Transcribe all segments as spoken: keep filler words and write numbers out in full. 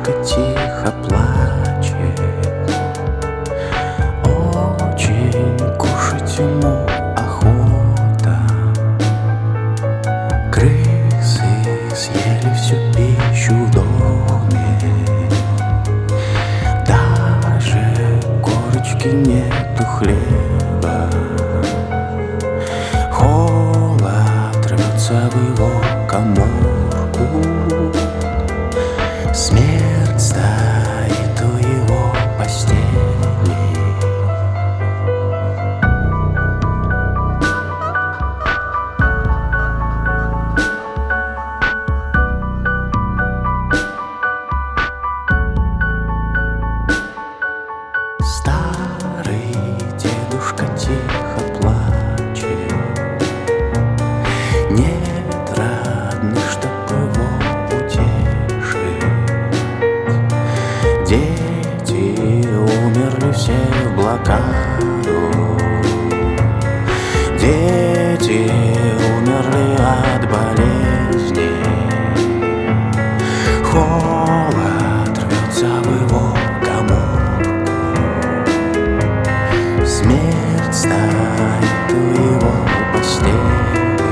дедушка тихо плачет. Очень кушать ему охота. Крысы съели всю пищу в доме. Даже корочки нету хлеба. Холод рвется в его каморку. Смерть стоит у его постели. Старый дедушка тихо плачет. Нет родных, чтоб его утешить. Дети умерли все в блокаду. Дети умерли от болезни. Холод рвется в его каморку. Смерть стоит у его постели.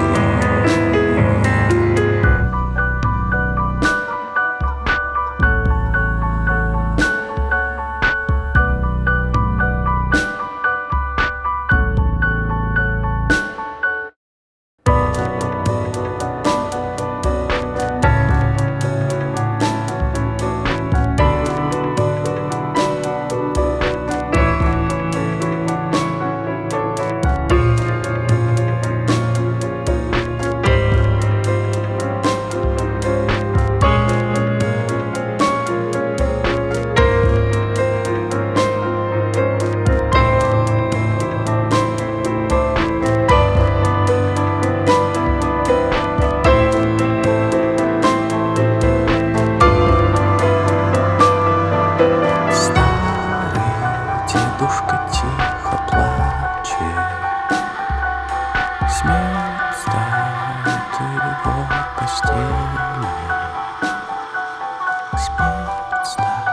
Дедушка тихо плачет. Смерть стоит у его постели. Смерть стоит.